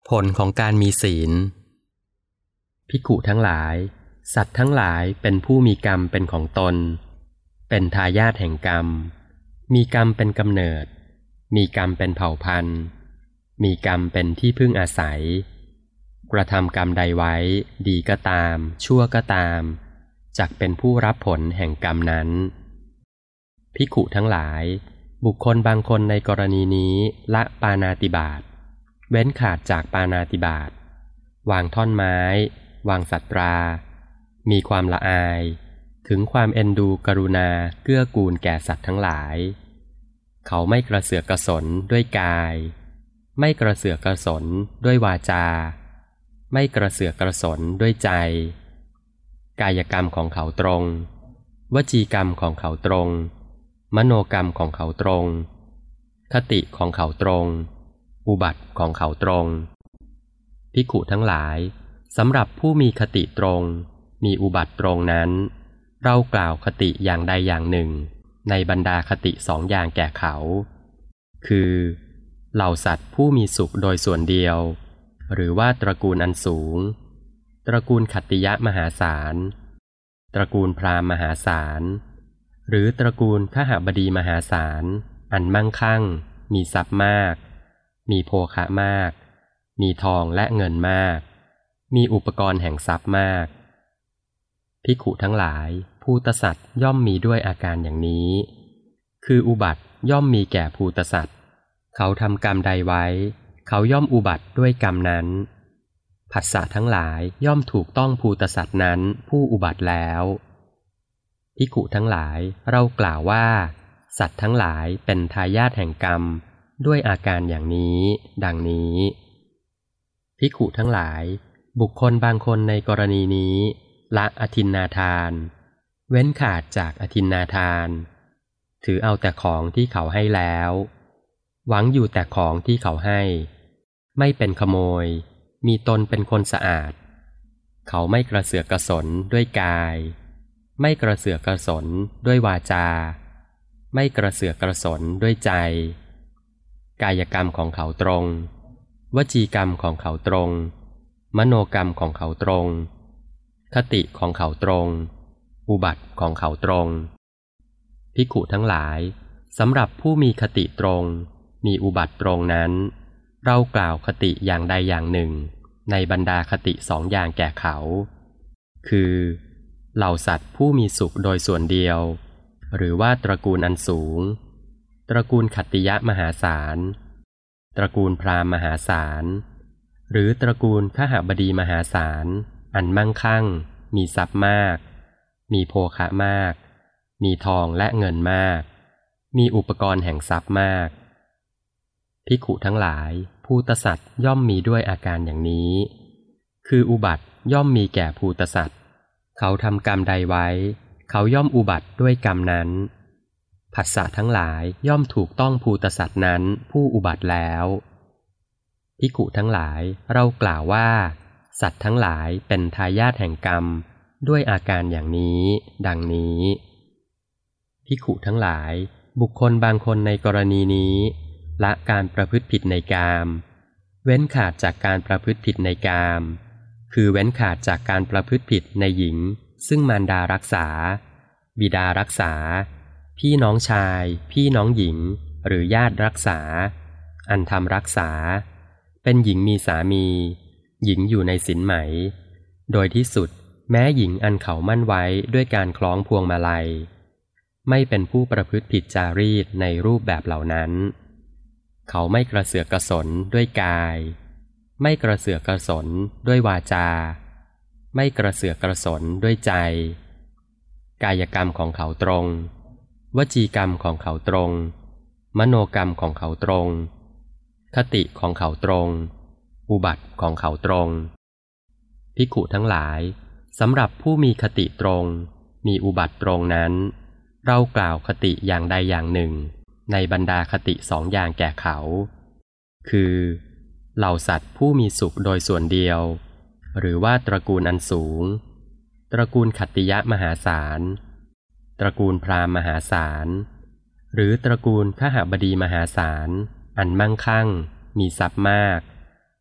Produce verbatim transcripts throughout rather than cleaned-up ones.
ผลของการมีศีลภิกขุทั้งหลายสัตว์ทั้งหลายเป็นผู้มีกรรมเป็นของตนเป็นทายาทแห่งกรรมมีกรรมเป็นกำเนิดมีกรรมเป็นเผ่าพันธุ์มีกรรมเป็นที่พึ่งอาศัยกระทำกรรมใดไว้ดีก็ตามชั่วก็ตามจักเป็นผู้รับผลแห่งกรรมนั้นภิกขุทั้งหลายบุคคลบางคนในกรณีนี้ละปาณาติบาตเว้นขาดจากปาณาติบาตวางท่อนไม้วางสัตรามีความละอายถึงความเอ็นดูกรุณาเกื้อกูลแก่สัตว์ทั้งหลายเขาไม่กระเสือกกระสนด้วยกายไม่กระเสือกกระสนด้วยวาจาไม่กระเสือกกระสนด้วยใจกายกรรมของเขาตรงวจีกรรมของเขาตรงมโนกรรมของเขาตรงคติของเขาตรงอุบัติของเขาตรงภิกขุทั้งหลายสำหรับผู้มีคติตรงมีอุบัติตรงนั้นเรากล่าวคติอย่างใดอย่างหนึ่งในบรรดาคติสองอย่างแก่เขาคือเหล่าสัตว์ผู้มีสุขโดยส่วนเดียวหรือว่าตระกูลอันสูงตระกูลขัตติยะมหาศาลตระกูลพราหมณ์มหาศาลหรือตระกูลขหบดีมหาศาลอันมั่งคั่งมีทรัพย์มากมีโภคะมากมีทองและเงินมากมีอุปกรณ์แห่งทรัพย์มากภิกขุทั้งหลายภูตสัตว์ย่อมมีด้วยอาการอย่างนี้คืออุบัติย่อมมีแก่ภูตสัตว์เขาทำกรรมใดไว้เขาย่อมอุบัติด้วยกรรมนั้นผัสสะทั้งหลายย่อมถูกต้องภูตสัตว์นั้นผู้อุบัติแล้วภิกขุทั้งหลายเรากล่าวว่าสัตว์ทั้งหลายเป็นทายาทแห่งกรรมด้วยอาการอย่างนี้ดังนี้ภิกขุทั้งหลายบุคคลบางคนในกรณีนี้ละอทินนาทานเว้นขาดจากอทินนาทานถือเอาแต่ของที่เขาให้แล้วหวังอยู่แต่ของที่เขาให้ไม่เป็นขโมยมีตนเป็นคนสะอาดเขาไม่กระเสือกกระสนด้วยกายไม่กระเสือกกระสนด้วยวาจาไม่กระเสือกกระสนด้วยใจกายกรรมของเขาตรงวจีกรรมของเขาตรงมโนกรรมของเขาตรงคติของเขาตรงอุบัติของเขาตรงภิกขุทั้งหลายสำหรับผู้มีคติตรงมีอุบัติตรงนั้นเรากล่าวคติอย่างใดอย่างหนึ่งในบรรดาคติสองอย่างแก่เขาคือเหล่าสัตว์ผู้มีสุขโดยส่วนเดียวหรือว่าตระกูลอันสูงตระกูลขัตติยะมหาศาลตระกูลพราหมณ์มหาศาลหรือตระกูลขหบดีมหาศาลอันมั่งคั่งมีทรัพย์มากมีโภคะมากมีทองและเงินมากมีอุปกรณ์แห่งทรัพย์มากภิกขุทั้งหลายภูตสัตว์ย่อมมีด้วยอาการอย่างนี้คืออุบัติย่อมมีแก่ภูตสัตว์เขาทำกรรมใดไว้เขาย่อมอุบัติด้วยกรรมนั้นผัสสะทั้งหลายย่อมถูกต้องภูตสัตว์นั้นผู้อุบัติแล้วภิกขุทั้งหลายเรากล่าวว่าสัตว์ทั้งหลายเป็นทายาทแห่งกรรมด้วยอาการอย่างนี้ดังนี้ภิกขุทั้งหลายบุคคลบางคนในกรณีนี้ละการประพฤติผิดในกามเว้นขาดจากการประพฤติผิดในกามคือเว้นขาดจากการประพฤติผิดในหญิงซึ่งมารดารักษาบิดารักษาพี่น้องชายพี่น้องหญิงหรือญาติรักษาอันทำรักษาเป็นหญิงมีสามีหญิงอยู่ในศีลไหมโดยที่สุดแม้หญิงอันเขามั่นไว้ด้วยการคล้องพวงมาลัยไม่เป็นผู้ประพฤติผิดจารีตในรูปแบบเหล่านั้นเขาไม่กระเสือกกระสนด้วยกายไม่กระเสือกกระสนด้วยวาจาไม่กระเสือกกระสนด้วยใจกายกรรมของเขาตรงวจีกรรมของเขาตรงมโนกรรมของเขาตรงคติของเขาตรงอุบัติของเขาตรงภิกขุทั้งหลายสำหรับผู้มีคติตรงมีอุบัติตรงนั้นเรากล่าวคติอย่างใดอย่างหนึ่งในบรรดาคติสองอย่างแก่เขาคือเหล่าสัตว์ผู้มีสุขโดยส่วนเดียวหรือว่าตระกูลอันสูงตระกูลขัตติยะมหาศาลตระกูลพราหมณ์มหาศาลหรือตระกูลขหบดีมหาศาลอันมั่งคั่งมีทรัพย์มาก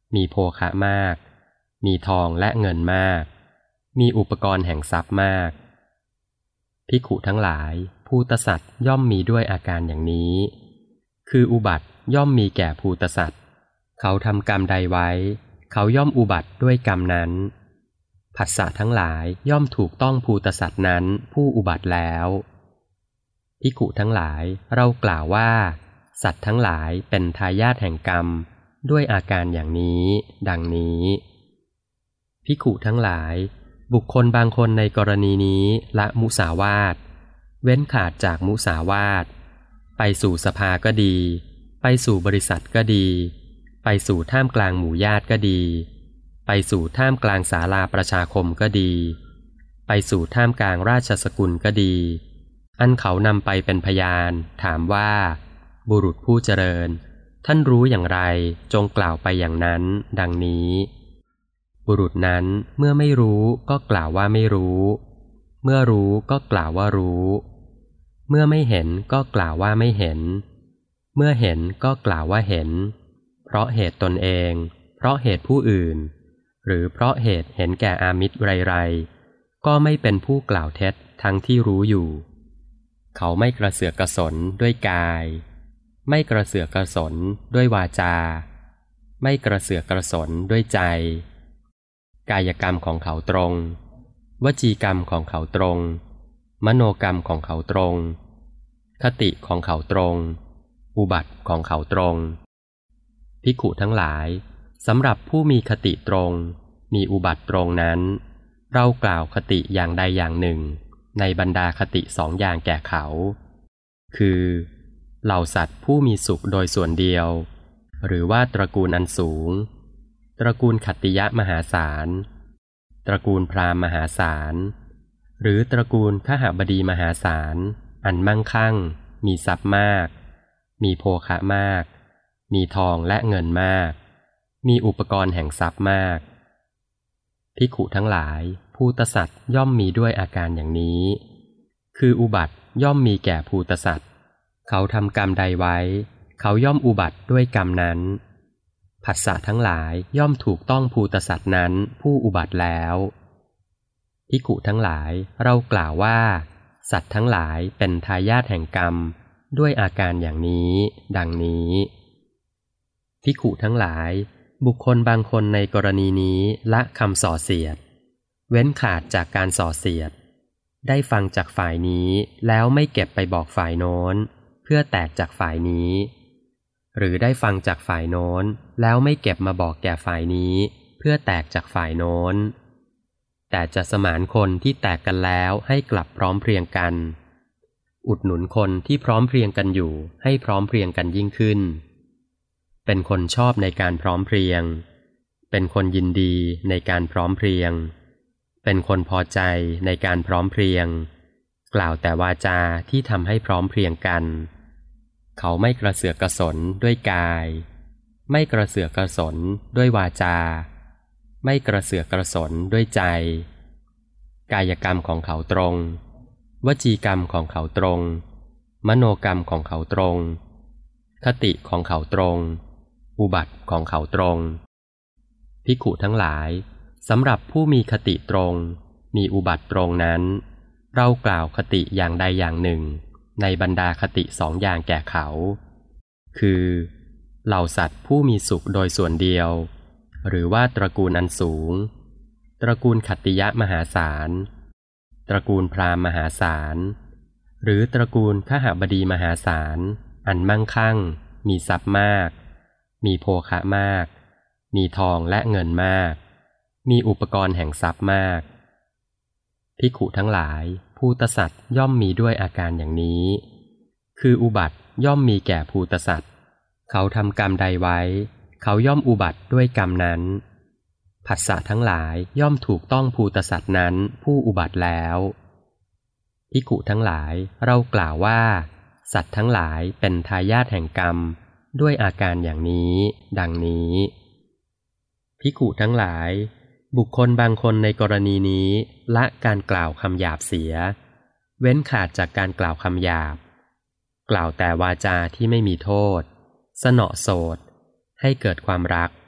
มีโภคะมากมีทองและเงินมากมีอุปกรณ์แห่งทรัพย์มากภิกขุทั้งหลายภูตสัตว์ย่อมมีด้วยอาการอย่างนี้คืออุบัติย่อมมีแก่ภูตสัตว์เขาทำกรรมใดไว้เขาย่อมอุบัติด้วยกรรมนั้นผัสสะทั้งหลายย่อมถูกต้องภูตสัตว์นั้นผู้อุบัติแล้วภิกขุทั้งหลายเรากล่าวว่าสัตว์ทั้งหลายเป็นทายาทแห่งกรรมด้วยอาการอย่างนี้ดังนี้ภิกขุทั้งหลายบุคคลบางคนในกรณีนี้ละมุสาวาทเว้นขาดจากมุสาวาทไปสู่สภาก็ดีไปสู่บริษัทก็ดีไปสู่ท่ามกลางหมู่ญาติก็ดีไปสู่ท่ามกลางศาลาประชาคมก็ดีไปสู่ท่ามกลางราชสกุลก็ดีอันเขานำไปเป็นพยานถามว่าบุรุษผู้เจริญท่านรู้อย่างไรจงกล่าวไปอย่างนั้นดังนี้บุรุษนั้นเมื่อไม่รู้ก็กล่าวว่าไม่รู้เมื่อรู้ก็กล่าวว่ารู้เมื่อไม่เห็นก็กล่าวว่าไม่เห็นเมื่อเห็นก็กล่าวว่าเห็นเพราะเหตุตนเองเพราะเหตุผู้อื่นหรือเพราะเหตุเห็นแก่อามิตรไรๆก็ไม่เป็นผู้กล่าวเท็จทั้งที่รู้อยู่เขาไม่กระเสือกกระสนด้วยกายไม่กระเสือกกระสนด้วยวาจาไม่กระเสือกกระสนด้วยใจกายกรรมของเขาตรงวจีกรรมของเขาตรงมโนกรรมของเขาตรงคติของเขาตรงอุบัติของเขาตรงภิกขุทั้งหลายสำหรับผู้มีคติตรงมีอุบัติตรงนั้นเรากล่าวคติอย่างใดอย่างหนึ่งในบรรดาคติสองอย่างแก่เขาคือเหล่าสัตว์ผู้มีสุขโดยส่วนเดียวหรือว่าตระกูลอันสูงตระกูลขัตติยะมหาศาลตระกูลพราหมณ์มหาศาลหรือตระกูลขหบดีมหาศาลอันมั่งคั่งมีทรัพย์มากมีโภคะมากมีทองและเงินมากมีอุปกรณ์แห่งทรัพย์มากภิกขุทั้งหลายภูตสัตว์ย่อมมีด้วยอาการอย่างนี้คืออุบัติย่อมมีแก่ภูตสัตว์เขาทำกรรมใดไว้เขาย่อมอุบัติด้วยกรรมนั้นผัสสะทั้งหลายย่อมถูกต้องภูตสัตว์นั้นผู้อุบัติแล้วภิกขุทั้งหลายเรากล่าวว่าสัตว์ทั้งหลายเป็นทายาทแห่งกรรมด้วยอาการอย่างนี้ดังนี้ภิกขุทั้งหลายบุคคลบางคนในกรณีนี้ละคำส่อเสียดเว้นขาดจากการส่อเสียดได้ฟังจากฝ่ายนี้แล้วไม่เก็บไปบอกฝ่ายโน้นเพื่อแตกจากฝ่ายนี้หรือได้ฟังจากฝ่ายโน้นแล้วไม่เก็บมาบอกแก่ฝ่ายนี้เพื่อแตกจากฝ่ายโน้นแต่จะสมานคนที่แตกกันแล้วให้กลับพร้อมเพรียงกันอุดหนุนคนที่พร้อมเพรียงกันอยู่ให้พร้อมเพรียงกันยิ่งขึ้นเป็นคนชอบในการพร้อมเพรียงเป็นคนยินดีในการพร้อมเพรียงเป็นคนพอใจในการพร้อมเพรียงกล่าวแต่วาจาที่ทำให้พร้อมเพรียงกันเขาไม่กระเสือกกระสนด้วยกายไม่กระเสือกกระสนด้วยวาจาไม่กระเสือกกระสนด้วยใจกายกรรมของเขาตรงวจีกรรมของเขาตรงมโนกรรมของเขาตรงคติของเขาตรงอุบัติของเขาตรงภิกขุทั้งหลายสำหรับผู้มีคติตรงมีอุบัติตรงนั้นเรากล่าวคติอย่างใดอย่างหนึ่งในบรรดาคติสองอย่างแก่เขาคือเหล่าสัตว์ผู้มีสุขโดยส่วนเดียวหรือว่าตระกูลอันสูงตระกูลขัตติยะมหาศาลตระกูลพราหมณ์มหาศาลหรือตระกูลขหบดีมหาศาลอันมั่งคั่งมีทรัพย์มากมีโภคะมากมีทองและเงินมากมีอุปกรณ์แห่งทรัพย์มากภิกขุทั้งหลายภูตสัตว์ย่อมมีด้วยอาการอย่างนี้คืออุบัติย่อมมีแก่ภูตสัตว์เขาทำกรรมใดไว้เขาย่อมอุบัติด้วยกรรมนั้นผัสสะทั้งหลายย่อมถูกต้องภูตสัตว์นั้นผู้อุบัติแล้วภิกขุทั้งหลายเรากล่าวว่าสัตว์ทั้งหลายเป็นทายาทแห่งกรรมด้วยอาการอย่างนี้ดังนี้ภิกขุทั้งหลายบุคคลบางคนในกรณีนี้ละการกล่าวคำหยาบเสียเว้นขาดจากการกล่าวคำหยาบกล่าวแต่วาจาที่ไม่มีโทษสนอโสดให้เกิดความรัก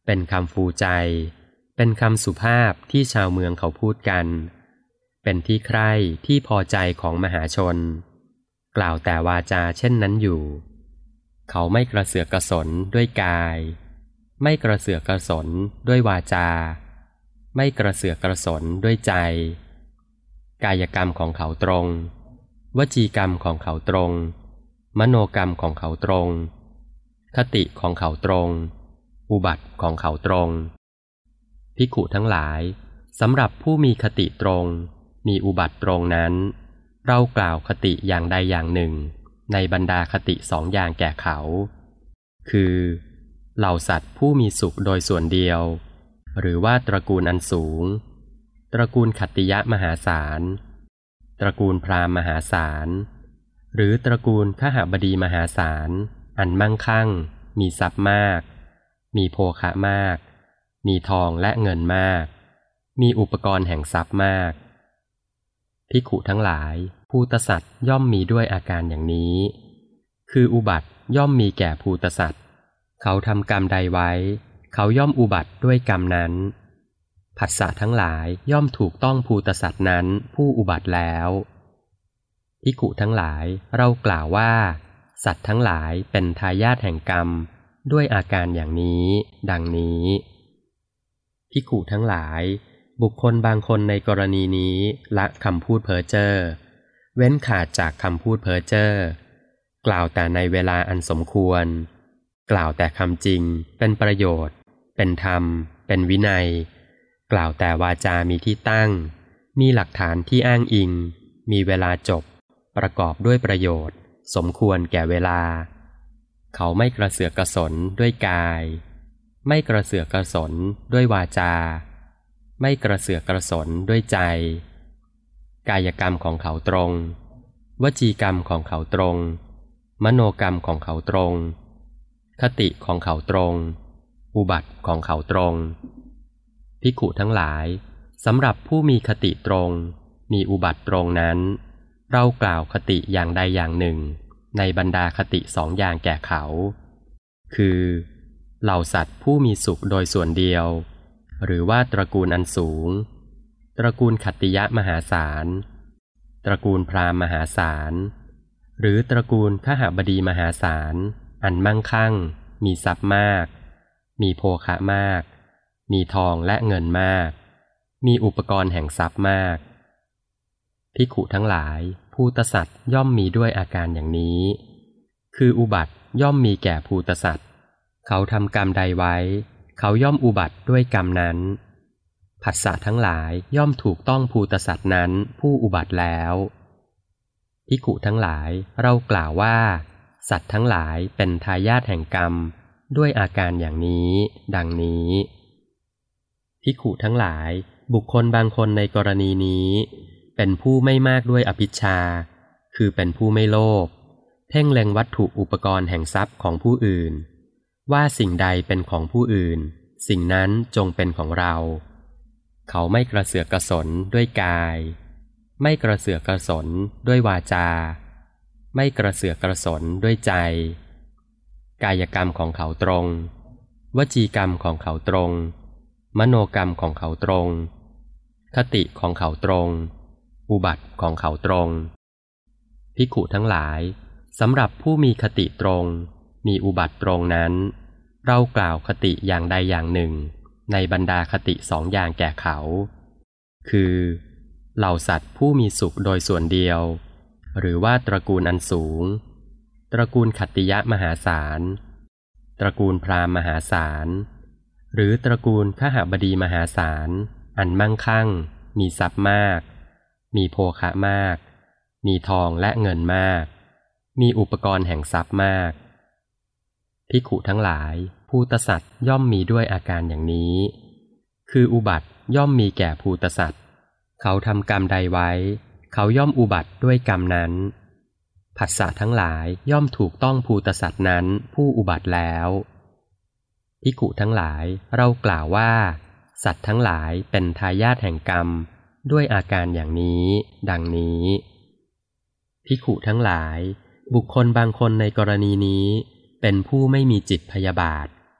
เป็นคำฟูใจเป็นคำสุภาพที่ชาวเมืองเขาพูดกันเป็นที่ใคร่ที่พอใจของมหาชนกล่าวแต่วาจาเช่นนั้นอยู่เขาไม่กระเสือกกระสนด้วยกายไม่กระเสือกกระสนด้วยวาจาไม่กระเสือกกระสนด้วยใจกายกรรมของเขาตรงวจีกรรมของเขาตรงมโนกรรมของเขาตรงคติของเขาตรงอุบัติของเขาตรงภิกขุทั้งหลายสำหรับผู้มีคติตรงมีอุบัติตรงนั้นเรากล่าวคติอย่างใดอย่างหนึ่งในบรรดาคติสองอย่างแก่เขาคือเหล่าสัตว์ผู้มีสุขโดยส่วนเดียวหรือว่าตระกูลอันสูงตระกูลขัตติยะมหาศาลตระกูลพราหมณ์มหาศาลหรือตระกูลขหบดีมหาศาลอันมั่งคั่งมีทรัพย์มากมีโภคะมากมีทองและเงินมากมีอุปกรณ์แห่งทรัพย์มากภิกขุทั้งหลายภูตสัตว์ย่อมมีด้วยอาการอย่างนี้คืออุบัติย่อมมีแก่ภูตสัตว์เขาทำกรรมใดไว้เขาย่อมอุบัติด้วยกรรมนั้นผัสสะทั้งหลายย่อมถูกต้องภูตสัตว์นั้นผู้อุบัติแล้วภิกขุทั้งหลายเรากล่าวว่าสัตว์ทั้งหลายเป็นทายาทแห่งกรรมด้วยอาการอย่างนี้ดังนี้ภิกขุทั้งหลายบุคคลบางคนในกรณีนี้ละคำพูดเพ้อเจ้อเว้นขาดจากคำพูดเพ้อเจ้อกล่าวแต่ในเวลาอันสมควรกล่าวแต่คำจริงเป็นประโยชน์เป็นธรรมเป็นวินัยกล่าวแต่วาจามีที่ตั้งมีหลักฐานที่อ้างอิงมีเวลาจบประกอบด้วยประโยชน์สมควรแก่เวลาเขาไม่กระเสือกกระสนด้วยกายไม่กระเสือกกระสนด้วยวาจาไม่กระเสือกกระสนด้วยใจกายกรรมของเขาตรงวจีกรรมของเขาตรงมโนกรรมของเขาตรงคติของเขาตรงอุบัติของเขาตรงภิกขุทั้งหลายสำหรับผู้มีคติตรงมีอุบัติตรงนั้นเรากล่าวคติอย่างใดอย่างหนึ่งในบรรดาคติสองอย่างแก่เขาคือเหล่าสัตว์ผู้มีสุขโดยส่วนเดียวหรือว่าตระกูลอันสูงตระกูลขัตติยะมหาศาลตระกูลพราหมณ์มหาศาลหรือตระกูลขหบดีมหาศาลอันมั่งคั่งมีทรัพย์มากมีโภคะมากมีทองและเงินมากมีอุปกรณ์แห่งทรัพย์มากภิกขุทั้งหลายภูตสัตว์ย่อมมีด้วยอาการอย่างนี้คืออุบัติย่อมมีแก่ภูตสัตว์เขาทำกรรมใดไว้เขาย่อมอุบัติด้วยกรรมนั้นผัสสะทั้งหลายย่อมถูกต้องภูตสัตว์นั้นผู้อุบัติแล้วภิกขุทั้งหลายเรากล่าวว่าสัตว์ทั้งหลายเป็นทายาทแห่งกรรมด้วยอาการอย่างนี้ดังนี้ภิกขุทั้งหลายบุคคลบางคนในกรณีนี้เป็นผู้ไม่มากด้วยอภิชฌาคือเป็นผู้ไม่โลภเพ่งเล็งวัตถุอุปกรณ์แห่งทรัพย์ของผู้อื่นว่าสิ่งใดเป็นของผู้อื่นสิ่งนั้นจงเป็นของเราเขาไม่กระเสือกกระสนด้วยกายไม่กระเสือกกระสนด้วยวาจาไม่กระเสือกกระสนด้วยใจกายกรรมของเขาตรงวจีกรรมของเขาตรงมโนกรรมของเขาตรงคติของเขาตรงอุบัติของเขาตรงภิกขุทั้งหลายสำหรับผู้มีคติตรงมีอุบัติตรงนั้นเรากล่าวคติอย่างใดอย่างหนึ่งในบรรดาคติสองอย่างแก่เขาคือเหล่าสัตว์ผู้มีสุขโดยส่วนเดียวหรือว่าตระกูลอันสูงตระกูลขัตติยะมหาศาลตระกูลพราหมณ์มหาศาลหรือตระกูลขหบดีมหาศาลอันมั่งคั่งมีทรัพย์มากมีโภคะมากมีทองและเงินมากมีอุปกรณ์แห่งทรัพย์มากภิกขุทั้งหลายภูตสัตว์ย่อมมีด้วยอาการอย่างนี้คืออุบัติย่อมมีแก่ภูตสัตว์เขาทำกรรมใดไว้เขาย่อมอุบัติด้วยกรรมนั้นผัสสะทั้งหลายย่อมถูกต้องภูตสัตว์นั้นผู้อุบัติแล้วภิกขุทั้งหลายเรากล่าวว่าสัตว์ทั้งหลายเป็นทายาทแห่งกรรมด้วยอาการอย่างนี้ดังนี้ภิกขุทั้งหลายบุคคลบางคนในกรณีนี้เป็นผู้ไม่มีจิตพยาบาท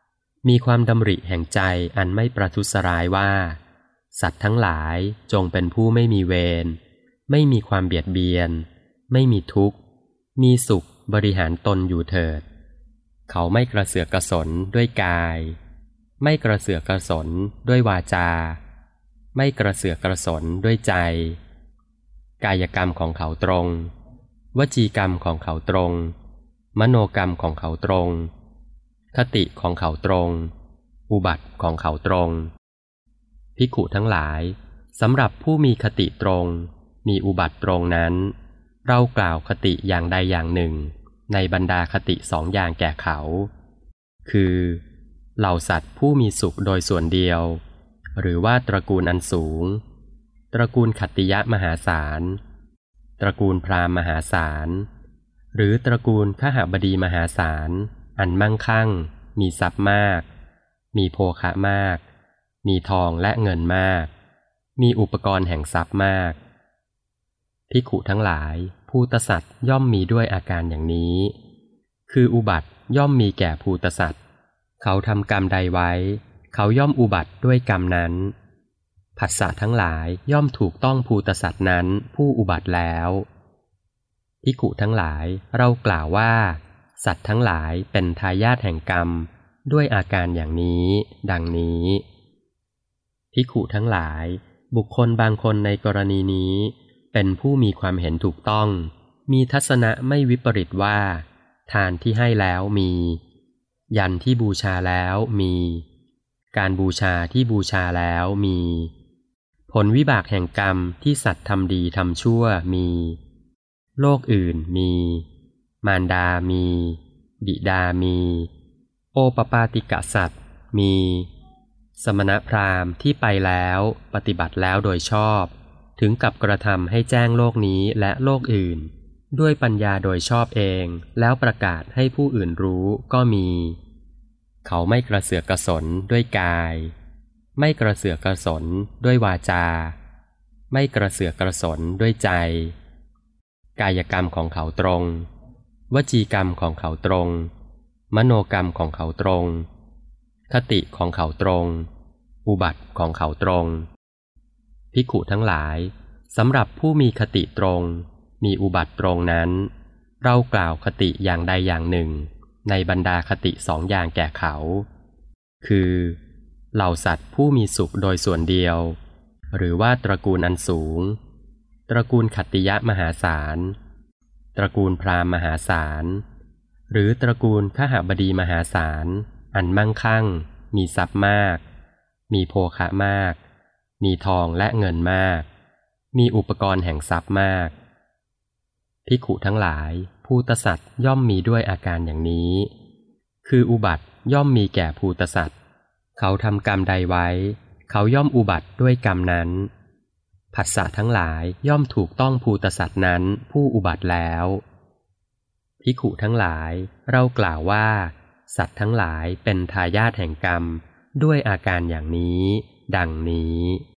มีความดำริแห่งใจอันไม่ประทุษร้ายว่าสัตว์ทั้งหลายจงเป็นผู้ไม่มีเวรไม่มีความเบียดเบียนไม่มีทุกข์มีสุขบริหารตนอยู่เถิดเขาไม่กระเสือกกระสนด้วยกายไม่กระเสือกกระสนด้วยวาจาไม่กระเสือกกระสนด้วยใจกายกรรมของเขาตรงวจีกรรมของเขาตรงมโนกรรมของเขาตรงคติของเขาตรงอุบัติของเขาตรงภิกขุทั้งหลายสำหรับผู้มีคติตรงมีอุบัติตรงนั้นเรากล่าวคติอย่างใดอย่างหนึ่งในบรรดาคติสองอย่างแก่เขาคือเหล่าสัตว์ผู้มีสุขโดยส่วนเดียวหรือว่าตระกูลอันสูงตระกูลขัตติยะมหาศาลตระกูลพราหมณ์มหาศาลหรือตระกูลขหบดีมหาศาลอันมั่งคั่งมีทรัพย์มากมีโภคะมากมีทองและเงินมากมีอุปกรณ์แห่งทรัพย์มากภิกขุทั้งหลายภูตสัตว์ย่อมมีด้วยอาการอย่างนี้คืออุบัติย่อมมีแก่ภูตสัตว์เขาทำกรรมใดไว้เขาย่อมอุบัติด้วยกรรมนั้นผัสสะทั้งหลายย่อมถูกต้องภูตสัตว์นั้นผู้อุบัติแล้วภิกขุทั้งหลายเรากล่าวว่าสัตว์ทั้งหลายเป็นทายาทแห่งกรรมด้วยอาการอย่างนี้ดังนี้ภิกขุทั้งหลายบุคคลบางคนในกรณีนี้เป็นผู้มีความเห็นถูกต้องมีทัศนะไม่วิปริตว่าทานที่ให้แล้วมียันที่บูชาแล้วมีการบูชาที่บูชาแล้วมีผลวิบากแห่งกรรมที่สัตว์ทำดีทำชั่วมีโลกอื่นมีมารดามีบิดามีโอปปาติกะสัตว์มีสมณพราหมณ์ที่ไปแล้วปฏิบัติแล้วโดยชอบถึงกับกระทำให้แจ้งโลกนี้และโลกอื่นด้วยปัญญาโดยชอบเองแล้วประกาศให้ผู้อื่นรู้ก็มีเขาไม่กระเสือกกระสนด้วยกายไม่กระเสือกกระสนด้วยวาจาไม่กระเสือกกระสนด้วยใจกายกรรมของเขาตรงวจีกรรมของเขาตรงมโนกรรมของเขาตรงคติของเขาตรงอุบัติของเขาตรงภิกขุทั้งหลายสำหรับผู้มีคติตรงมีอุบัติตรงนั้นเรากล่าวคติอย่างใดอย่างหนึ่งในบรรดาคติสองอย่างแก่เขาคือเหล่าสัตว์ผู้มีสุขโดยส่วนเดียวหรือว่าตระกูลอันสูงตระกูลขัตติยะมหาศาลตระกูลพราหมณ์มหาศาลหรือตระกูลขหบดีมหาศาลอันมั่งคั่งมีทรัพย์มากมีโภคะมากมีทองและเงินมากมีอุปกรณ์แห่งทรัพย์มากภิกขุทั้งหลายภูตสัตว์ย่อมมีด้วยอาการอย่างนี้คืออุบัติย่อมมีแก่ภูตสัตว์เขาทำกรรมใดไว้เขาย่อมอุบัติด้วยกรรมนั้นผัสสะทั้งหลายย่อมถูกต้องภูตสัตว์นั้นผู้อุบัติแล้วภิกขุทั้งหลายเรากล่าวว่าสัตว์ทั้งหลายเป็นทายาทแห่งกรรมด้วยอาการอย่างนี้ดังนี้